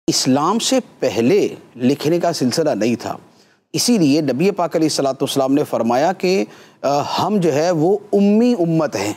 اسلام سے پہلے لکھنے کا سلسلہ نہیں تھا، اسی لیے نبی پاک علیہ الصلوۃ والسلام نے فرمایا کہ ہم جو ہے وہ امی امت ہیں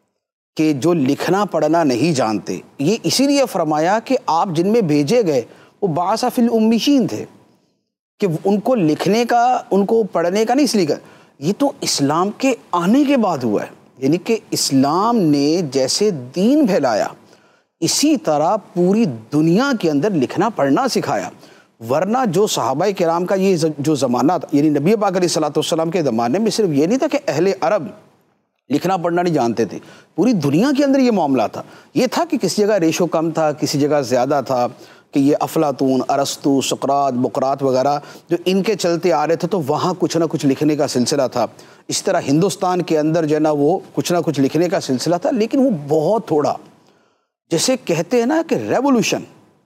کہ جو لکھنا پڑھنا نہیں جانتے۔ یہ اسی لیے فرمایا کہ آپ جن میں بھیجے گئے وہ بعث فی الامیین تھے، کہ ان کو لکھنے کا، ان کو پڑھنے کا نہیں اس لیے کہ یہ تو اسلام کے آنے کے بعد ہوا ہے، یعنی کہ اسلام نے جیسے دین پھیلایا اسی طرح پوری دنیا کے اندر لکھنا پڑھنا سکھایا۔ ورنہ جو صحابہ کرام کا یہ جو زمانہ تھا، یعنی نبی پاک علیہ الصلوۃ والسلام کے زمانے میں صرف یہ نہیں تھا کہ اہل عرب لکھنا پڑھنا نہیں جانتے تھے، پوری دنیا کے اندر یہ معاملہ تھا۔ یہ تھا کہ کسی جگہ ریشو کم تھا، کسی جگہ زیادہ تھا، کہ یہ افلاطون، ارسطو، سقراط، بقراط وغیرہ جو ان کے چلتے آ رہے تھے تو وہاں کچھ نہ کچھ لکھنے کا سلسلہ تھا۔ اس طرح ہندوستان کے اندر جو ہے نا وہ کچھ نہ کچھ لکھنے کا سلسلہ تھا، لیکن وہ بہت تھوڑا، جیسے کہتے ہیں نا کہ ریولوشن،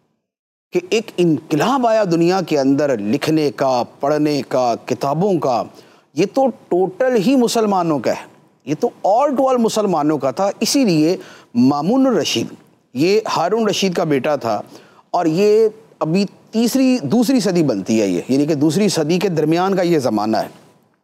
کہ ایک انقلاب آیا دنیا کے اندر لکھنے کا، پڑھنے کا، کتابوں کا۔ یہ تو ٹوٹل ہی مسلمانوں کا ہے، یہ تو آل ٹو آل مسلمانوں کا تھا۔ اسی لیے مامون الرشید، یہ ہارون رشید کا بیٹا تھا، اور یہ ابھی دوسری صدی بنتی ہے، یہ یعنی کہ دوسری صدی کے درمیان کا یہ زمانہ ہے۔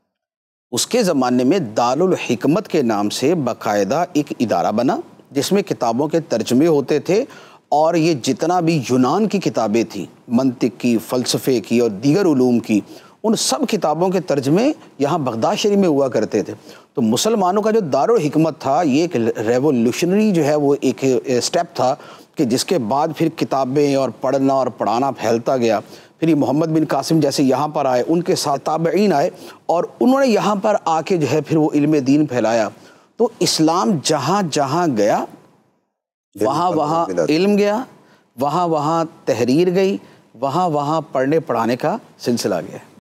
اس کے زمانے میں دارالحکمت کے نام سے باقاعدہ ایک ادارہ بنا جس میں کتابوں کے ترجمے ہوتے تھے، اور یہ جتنا بھی یونان کی کتابیں تھیں، منطق کی، فلسفے کی اور دیگر علوم کی، ان سب کتابوں کے ترجمے یہاں بغداد شریف میں ہوا کرتے تھے۔ تو مسلمانوں کا جو دارالحکمت تھا، یہ ایک ریولوشنری جو ہے وہ ایک سٹیپ تھا، کہ جس کے بعد پھر کتابیں اور پڑھنا اور پڑھانا پھیلتا گیا۔ پھر یہ محمد بن قاسم جیسے یہاں پر آئے، ان کے ساتھ تابعین آئے، اور انہوں نے یہاں پر آ کے جو ہے پھر وہ علم دین پھیلایا۔ تو اسلام جہاں جہاں گیا وہاں وہاں علم گیا، وہاں وہاں تحریر گئی، وہاں وہاں پڑھنے پڑھانے کا سلسلہ گیا۔